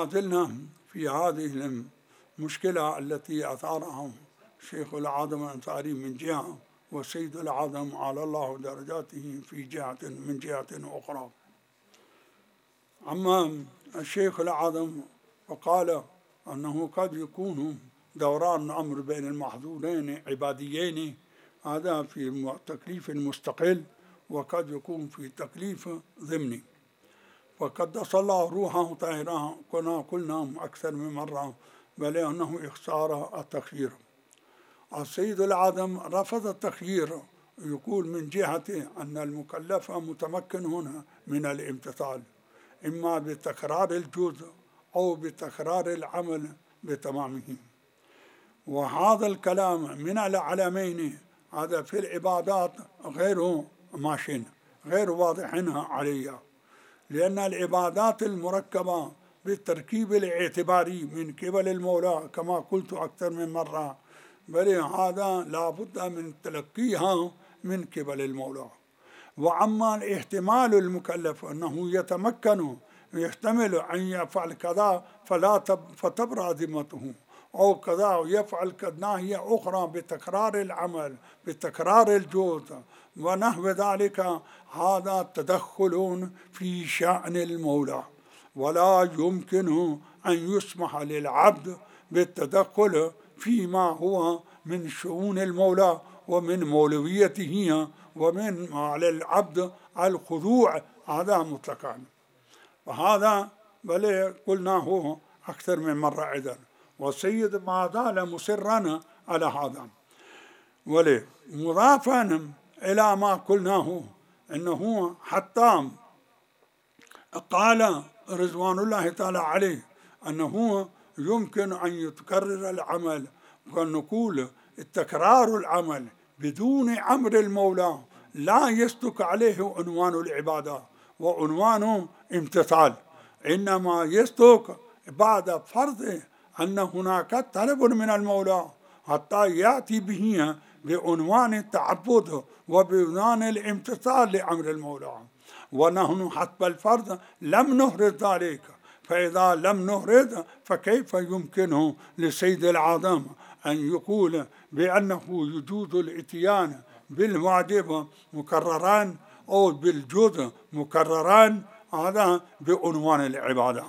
وما زلنا في هذه المشكلة التي أثارها شيخ العظم الأنصاري من جهة، وسيد العظم على الله درجاته في جهة من جهة أخرى. أما الشيخ العظم فقال أنه قد يكون دوران الأمر بين المحظورين عباديين، هذا في تكليف مستقل، وقد يكون في تكليف ضمني. وقدس الله روحه طاهرة كنا قلنا أكثر من مرة بل أنه اختار التخيير. السيد العظم رفض التخيير، يقول من جهة أن المكلف متمكن هنا من الامتثال، إما بتكرار الجزء أو بتكرار العمل بتمامه. وهذا الكلام من العلمين هذا في العبادات غير ماشين، غير واضحين عليها، لأن العبادات المركبة بالتركيب الاعتباري من قبل المولى كما قلت أكثر من مرة، بل هذا لا بد من تلقيها من قبل المولى. وأما الاحتمال المكلف أنه يتمكن يحتمل أن يفعل كذا فتبرأ ذمته، أو كذا يفعل ناحية أخرى بتكرار العمل بتكرار الجزء ونحو ذلك، هذا تدخل في شأن المولى، ولا يمكن أن يسمح للعبد بالتدخل فيما هو من شؤون المولى ومن مولويته، ومن على العبد الخضوع هذا مطلقا. وهذا بل قلناه أكثر من مرة أيضا، والسيد ما زال مصرا على هذا. وليه مضافا إلى ما قلناه أنه حتى قال رضوان الله تعالى عليه أنه يمكن أن يتكرر العمل، ونقول التكرار العمل بدون أمر المولى لا يصدق عليه عنوان العبادة وعنوان امتثال، إنما يصدق بعد فرض أن هناك طلب من المولى حتى يأتي به بعنوان التعبد وبعنوان الامتثال لأمر المولى. ونحن حسب الفرض لم نهرد ذلك، فإذا لم نهرد فكيف يمكن لسيد العظم أن يقول بأنه يجوز الاتيان بالواجب مكرران أو بالجزء مكرران، هذا بعنوان العبادة.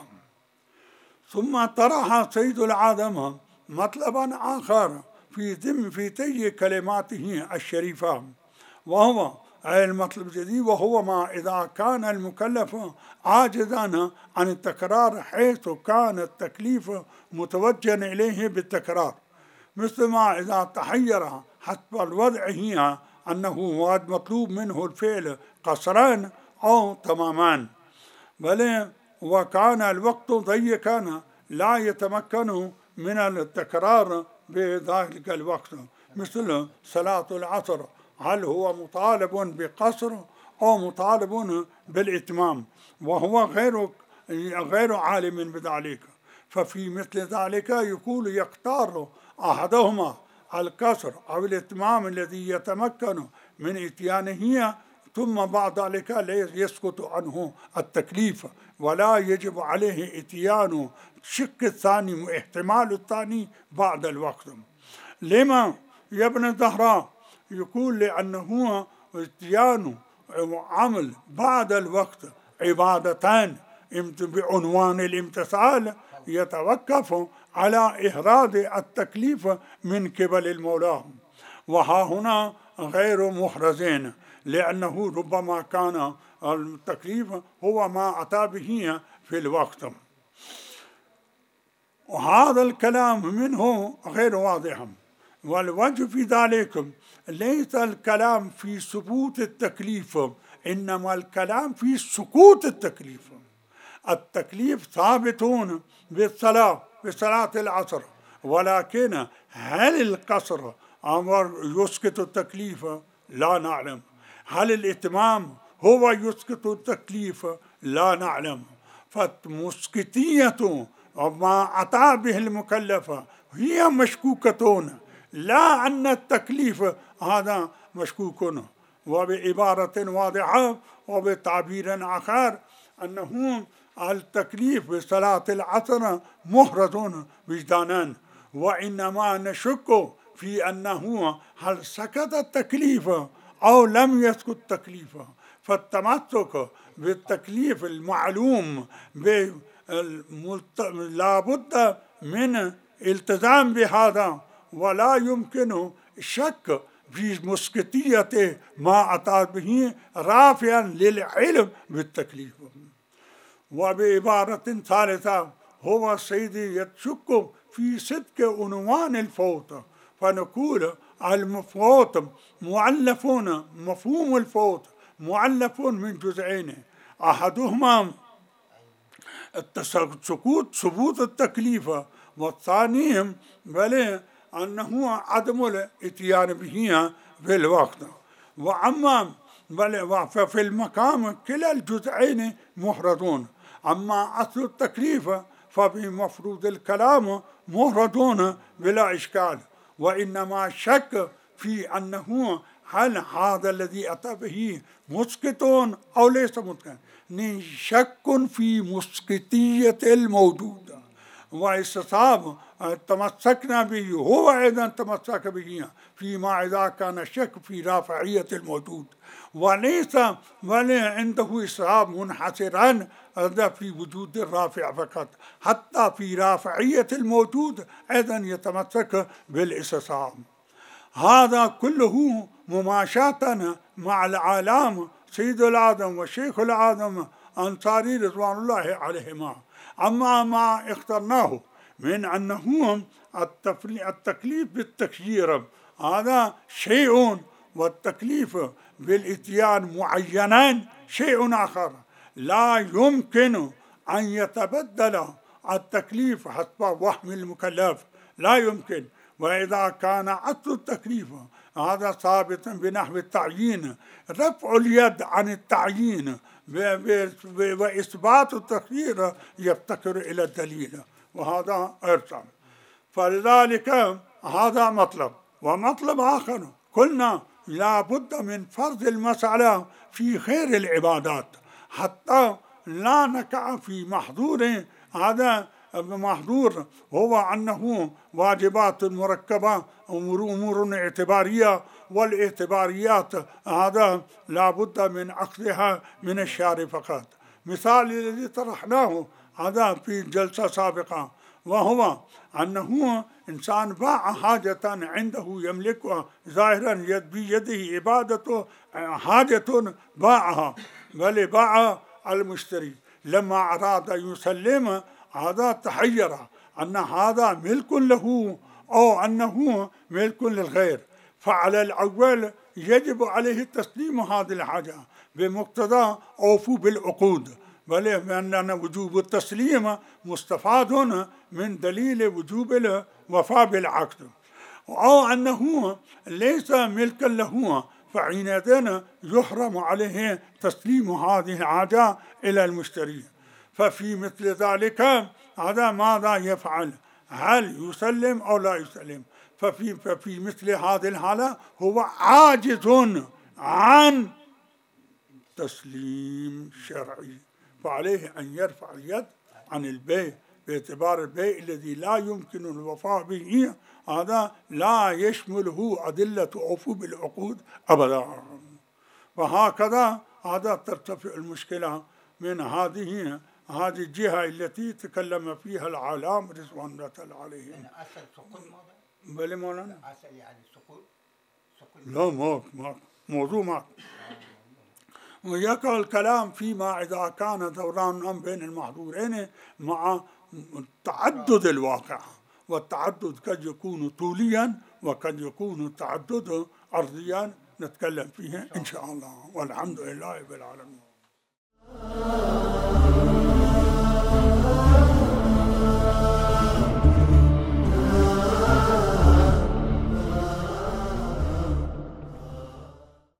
ثم طرح سيد العظم مطلبا آخر في تي كلماته الشريفة، وهو المطلب الجديد، وهو ما إذا كان المكلف عاجزا عن التكرار حيث كان التكليف متوجها إليه بالتكرار، مثل ما إذا تحير حسب الوضع هي أنه مطلوب منه الفعل قصران أو تمامان، بل وكان الوقت ضيقا لا يتمكن من التكرار بذلك الوقت، مثل صلاة العصر هل هو مطالب بقصر أو مطالب بالإتمام، وهو غير عالم بذلك، ففي مثل ذلك يقول يختار أحدهما القصر أو الإتمام الذي يتمكن من إتيانه، ثم بعد ذلك يسقط عنه التكليف ولا يجب عليه إتيان الشق الثاني واحتمال الثاني بعد الوقت. لما يا ابن الزهراء؟ يقول لأنه اتيان عمل بعد الوقت عبادتان بعنوان الامتثال يتوقف على إهراد التكليف من قبل المولى، وها هنا غير محرزين، لأنه ربما كان التكليف هو ما أتى به في الوقت، وهذا الكلام منه غير واضح. والوجه في ذلك ليس الكلام في ثبوت التكليف، إنما الكلام في سقوط التكليف. التكليف ثابتون بصلاة العصر، ولكن هل القصر أمر يسقط التكليف؟ لا نعلم. هل الإتمام هو يسقط التكليف؟ لا نعلم. فالمسقطية وما أتى به المكلف هي مشكوكة، لا أن التكليف هذا مشكوك. وبعبارة واضحة وبتعبير آخر أنه التكليف بصلاة العصر محرز وجدانا، وإنما نشك في أنه هل سقط التكليف أو لم يسقط التكليف. فالتمسك بالتكليف المعلوم لا بد من التزام بهذا، ولا يمكن الشك في مسقطية ما أتى به رافعا للعلم بالتكليف. وبعبارة ثالثة هو سيدي يشك في صدق عنوان الفوت، فنقول الفوت مؤلفون، مفهوم الفوت مؤلف من جزئين، أحدهما ثبوت التكليف، والثاني بل أنه عدم الاتيان به في الوقت. وأما ففي المقام كلا الجزئين محرزون. أما أصل التكليف فبمفروض الكلام محرزون بلا إشكال، وإنما شك في أنه هل هذا الذي أتى به مسقط أو ليس مسقط. شك في مسقطية الموجود، واستصحاب تمسكنا به هو أيضا تمسك به فيما إذا كان الشك في رافعية الموجود، وليس عنده استصحاب منحصرا في وجود الرافع فقط، حتى في رافعية الموجود أيضا يتمسك بالاستصحاب. هذا كله مماشاة مع العالم سيد العالم وشيخ العالم أنصاري رضوان الله عليهما. أما ما اخترناه من أنه التكليف بالتكيير هذا شيء، والتكليف بالإتيان معينا شيء آخر، لا يمكن أن يتبدل التكليف حسب وهم المكلف، لا يمكن. وإذا كان أصل التكليف هذا ثابت بنحو التعيين، رفع اليد عن التعيين وإثبات التكليف يفتقر إلى الدليل، وهذا إرسام. فلذلك هذا مطلب. ومطلب آخر قلنا لا بد من فرض المسألة في خير العبادات حتى لا نقع في محظور. هذا محظور هو أنه واجبات مركبة أمور اعتبارية، والاعتباريات هذا لا بد من أخذها من الشارع فقط. مثال الذي طرحناه هذا في جلسة سابقة، وهو أنه إنسان باع حاجة عنده يملكها ظاهرا بيده عبادته حاجة باعها، بل باع المشتري. لما أراد يسلم هذا تحير أن هذا ملك له أو أنه ملك للغير، فعلى الأول يجب عليه تسليم هذه الحاجة بمقتضى أوفوا بالعقود، بل أن وجوب التسليم مستفاد من دليل وجوب الوفاء بالعقد، أو أنه ليس ملكا له، فحينئذ يحرم عليه تسليم هذه الحاجة إلى المشتري. ففي مثل ذلك هذا ماذا يفعل؟ هل يسلم أو لا يسلم؟ ففي مثل هذه الحالة هو عاجز عن تسليم شرعي، فعليه أن يرفع اليد عن البيع، باعتبار البيع الذي لا يمكن الوفاء به هذا لا يشمله أدلة أوفوا بالعقود أبدا. وهكذا هذا ترتفع المشكلة من هذه الجهة التي تكلم فيها العالم رضوان الله عليهم. بل مولانا لا ما موضوع ما ويقع الكلام فيما إذا كان دوران بين المحظورين مع تعدد الواقع، والتعدد قد يكون طوليا وقد يكون تعدد أرضيا، نتكلم فيه إن شاء الله، والحمد لله رب العالمين.